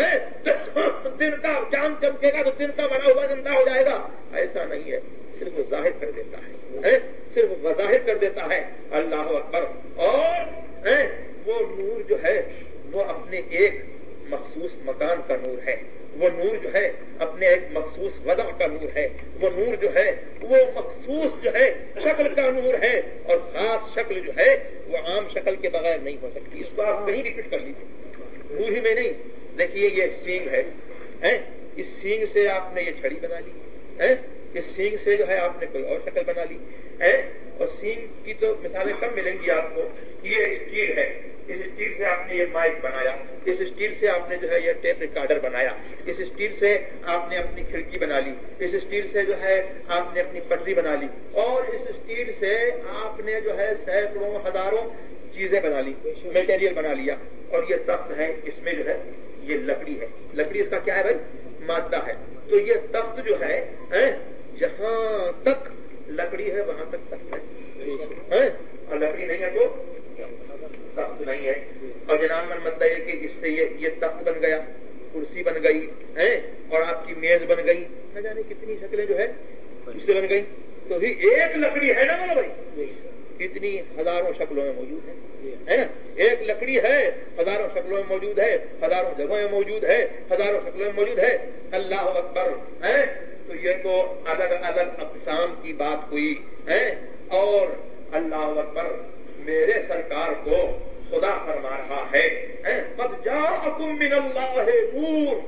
تو دن کا, چاند چمکے گا تو دن کا مرا ہوا زندہ ہو جائے گا. ایسا نہیں ہے, صرف وہ ظاہر کر دیتا ہے, صرف وظاہر کر دیتا ہے. اللہ اکبر. اور وہ نور جو ہے وہ اپنے ایک مخصوص مکان کا نور ہے, وہ نور جو ہے اپنے ایک مخصوص وضع کا نور ہے, وہ نور جو ہے وہ مخصوص جو ہے شکل کا نور ہے, اور خاص شکل جو ہے وہ عام شکل کے بغیر نہیں ہو سکتی. اس کو آپ کہیں ریپیٹ کر لیجیے, نور ہی میں نہیں. دیکھیے یہ سینگ ہے, اس سینگ سے آپ نے یہ چھڑی بنا لی, اس سینگ سے جو ہے آپ نے کوئی اور شکل بنا لی, اور سینگ کی تو مثالیں کم ملیں گی آپ کو. یہ اسٹیل ہے, اس اسٹیل سے آپ نے یہ مائک بنایا, اس اسٹیل سے آپ نے جو ہے یہ ٹیپ ریکارڈر بنایا, اس اسٹیل سے آپ نے اپنی کھڑکی بنا لی, اس اسٹیل سے جو ہے آپ نے اپنی پٹری بنا لی, اور اس اسٹیل سے آپ نے جو ہے سینکڑوں ہزاروں چیزیں بنا لی, میٹیریل بنا لیا. اور یہ تخت ہے, اس میں جو ہے یہ لکڑی ہے. لکڑی اس کا کیا ہے بھائی؟ مادہ ہے. تو یہ تخت جو ہے جہاں تک لکڑی ہے وہاں تک تخت ہے، اور لکڑی نہیں ہے تو تخت نہیں ہے. اور جناب من مطلب ہے کہ اس سے یہ تخت بن گیا، کرسی بن گئی ہے، اور آپ کی میز بن گئی، نہ جانے کتنی شکلیں جو ہے اس سے بن گئی. تو ہی ایک لکڑی ہے نا میرا بھائی، کتنی ہزاروں شکلوں میں موجود ہے نا. ایک لکڑی ہے، ہزاروں شکلوں میں موجود ہے، ہزاروں جگہوں میں موجود ہے، ہزاروں شکلوں میں موجود ہے. اللہ اکبر ہے. تو یہ تو الگ الگ اقسام کی بات ہوئی ہے. اور اللہ اکبر میرے سرکار کو خدا فرما رہا ہے قد جاءکم من اللہ نور،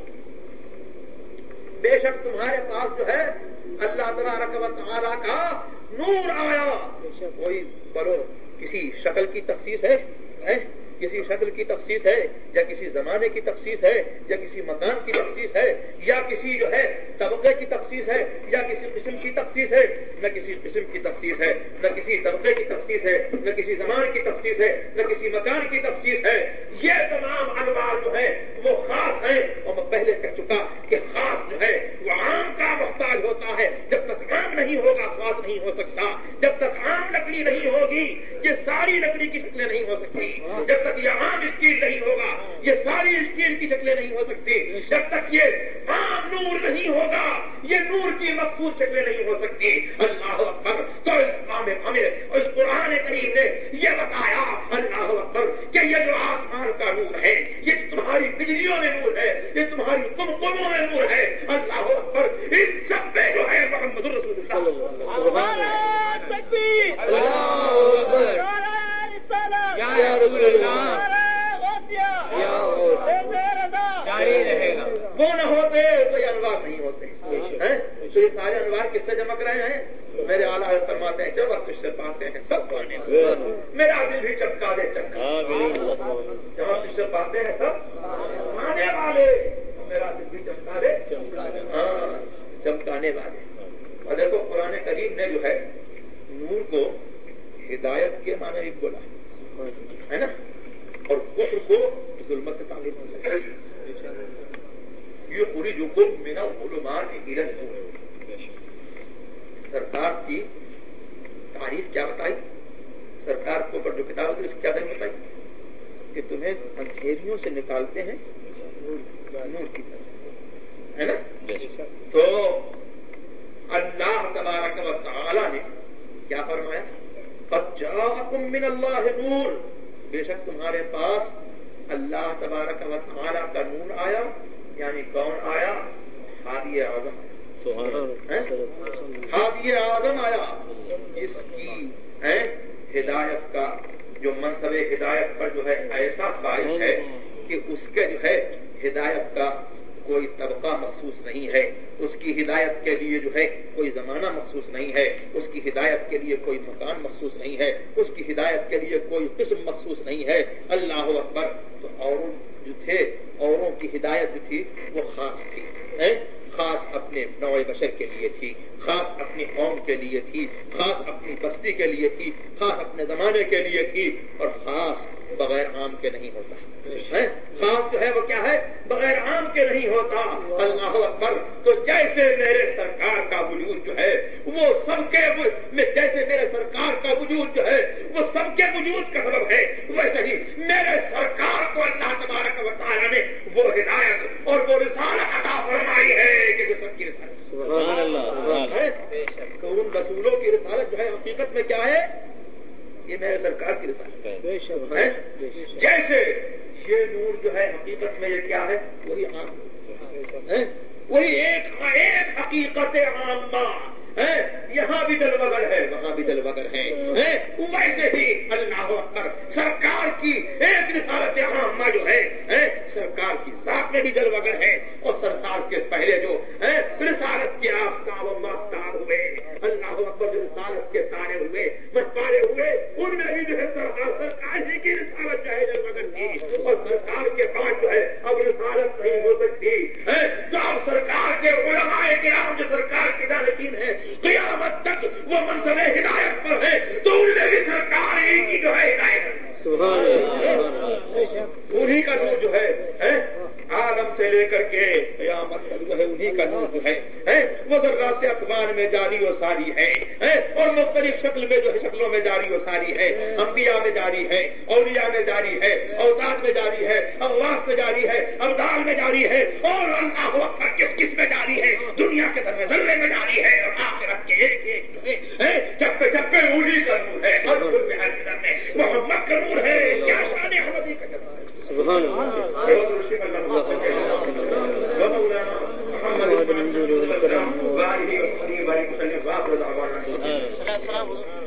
بے شک تمہارے پاس جو ہے اللہ تبارک و تعالی کا نور آیا. کوئی بولو کسی شکل کی تخصیص ہے، کسی شکل کی تخصیص ہے، یا کسی زمانے کی تخصیص ہے، یا کسی مکان کی تخصیص ہے، یا کسی جو ہے طبقے کی تخصیص ہے، یا کسی قسم کی تخصیص ہے. نہ کسی قسم کی تخصیص ہے، نہ کسی طبقے کی تخصیص ہے، نہ کسی زمان کی تخصیص ہے، نہ کسی مکان کی تخصیص ہے. یہ تمام انوار جو ہے وہ خاص ہیں. اور میں پہلے کہہ چکا کہ خاص جو ہے وہ عام کا محتاج ہوتا ہے. جب تک عام نہیں ہوگا خاص نہیں ہو سکتا. جب تک عام لکڑی نہیں ہوگی یہ ساری لکڑی کی شکلیں نہیں ہو سکتی. جب تک یہ عام اسٹیل نہیں ہوگا یہ ساری اسٹیل کی شکلیں نہیں ہو سکتی. جب تک یہ عام نور نہیں ہوگا یہ نور کی مخصوص شکلیں نہیں ہو سکتی. اللہ اکبر. تو اس قرآن کریم نے یہ بتایا اللہ اکبر کہ یہ جو آسمان کا نور ہے یہ تمہاری بجلیوں میں نور ہے، یہ تمہاری قمقموں میں نور ہے. اللہ اکبر. ان سب میں جو ہے محمد رسول اللہ. وہ نہ ہوتے تو یہ انوار نہیں ہوتے. تو یہ سارے انوار کس سے چمک رہے ہیں؟ میرے اعلیٰ فرماتے ہیں جب آپ اس سے پاتے ہیں سب پانے میرا دل بھی چمکا دے چمکا. جب آپ اس سے پاتے ہیں سب پانے والے، میرا دل بھی چمکا دے چمکانے والے. اور دیکھو قرآن کریم نے جو ہے نور کو ہدایت کے معنی بھی بولا ہے نا، اور کفر کو ظلمت سے تعلیم ہو سکتا. یہ پوری جو کو میرا علومات کی سرکار کی تعریف کیا بتائی، سرکار کو اوپر جو کتاب ہوتی ہے اس کی کیا تعریف بتائی کہ تمہیں اندھیریوں سے نکالتے ہیں نور کی طرف ہے نا. تو اللہ تبارک و تعالی نے کیا فرمایا قد جاءکم من اللہ نور، بے شک تمہارے پاس اللہ تبارک و تعالی کا نور آیا. یعنی کون آیا؟ ہادی اعظم. ہادی اعظم آیا جس کی ہدایت کا جو منصب ہدایت پر جو ہے ایسا باعث ہے کہ اس کے جو ہے ہدایت کا کوئی طبقہ مخصوص نہیں ہے، اس کی ہدایت کے لیے جو ہے کوئی زمانہ مخصوص نہیں ہے، اس کی ہدایت کے لیے کوئی مکان مخصوص نہیں ہے، اس کی ہدایت کے لیے کوئی قسم مخصوص نہیں ہے. اللہ اکبر. تو اوروں جو تھے اوروں کی ہدایت جو تھی وہ خاص تھی، خاص اپنے نوع بشر کے لیے تھی، خاص اپنی قوم کے لیے تھی، خاص اپنی بستی کے لیے تھی، خاص اپنے زمانے کے لیے تھی، اور خاص بغیر عام کے نہیں ہوتا. خاص جو ہے وہ کیا ہے؟ بغیر عام کے نہیں ہوتا. اللہ اکبر. تو جیسے میرے سرکار کا وجود جو ہے وہ سب کے جیسے میرے سرکار کا وجود جو ہے وہ سب کے وجود کا سبب ہے، ویسے ہی میرے سرکار کو اللہ تبارک و تعالی نے وہ ہدایت اور وہ رسالت عطا فرمائی ہے کہ جو سب کی رسالت ہے. تو ان رسولوں کی رسالت جو ہے حقیقت میں کیا ہے؟ یہ میرے سرکار کی رسالت ہے. جیسے یہ نور جو ہے حقیقت میں یہ کیا ہے؟ وہی عام ہے، وہی ایک حقیقت عامہ ہے. یہاں بھی دل وگر ہے وہاں بھی دل وگر ہے. ویسے ہی اللہ اکبر سرکار کی ایک رسالت عامہ جو ہے سرکار کی ذات میں بھی دل وگر ہے. اور سرکار کے پہلے جو رسالت کے آفتاب و مافتاب ہوئے، اللہ اکبر جو رسالت کے تارے ہوئے مٹکارے ہوئے، ان میں بھی جو ہے سرکار ہی کی رسالت جو ہے دل وگر تھی. اور سرکار کے بعد جو ہے اب رسالت نہیں ہو سکتی. تو اب سرکار کے علماء کرام جو سرکار کے جانشین ہیں قیامت تک وہ منصب ہدایت پر ہے، تو ان میں بھی سرکار ہی کی جو ہے ہدایت انہی کا نور جو ہے عالم سے لے کر کے قیامت تک جو ہے انہی کا نور ہے وہ ذرات اقوام میں جاری و ساری ہے اور مختلف شکل میں جو ہے شکلوں میں جاری و ساری ہے انبیاء میں جاری ہے اولیاء میں جاری ہے اوتاد میں جاری ہے اغواث میں جاری ہے ابدال میں جاری ہے اور اللہ اکبر کس کس میں جاری ہے دنیا کے ذرے ذرے میں جاری ہے اور آخرت کے ایک ایک چپے چپے انہی کا نور ہے اور محمد کا نور ہے کیا شان احمدی کا جلوہ ہے سبحان اللہ محمد